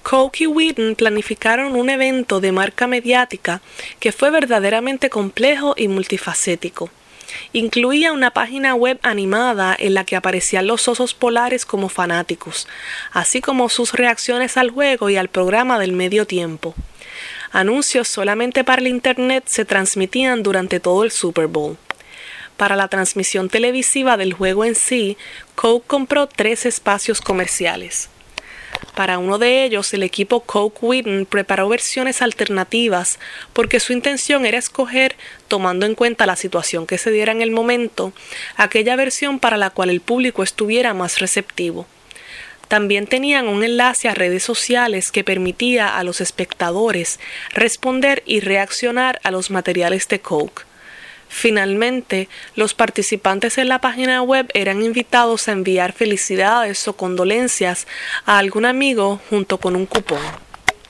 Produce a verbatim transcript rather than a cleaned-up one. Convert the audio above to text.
Coke y Wheaton planificaron un evento de marca mediática que fue verdaderamente complejo y multifacético. Incluía una página web animada en la que aparecían los osos polares como fanáticos, así como sus reacciones al juego y al programa del medio tiempo. Anuncios solamente para el internet se transmitían durante todo el Super Bowl. Para la transmisión televisiva del juego en sí, Coke compró tres espacios comerciales. Para uno de ellos, el equipo Coke Wheaton preparó versiones alternativas porque su intención era escoger, tomando en cuenta la situación que se diera en el momento, aquella versión para la cual el público estuviera más receptivo. También tenían un enlace a redes sociales que permitía a los espectadores responder y reaccionar a los materiales de Coke. Finalmente, los participantes en la página web eran invitados a enviar felicidades o condolencias a algún amigo junto con un cupón.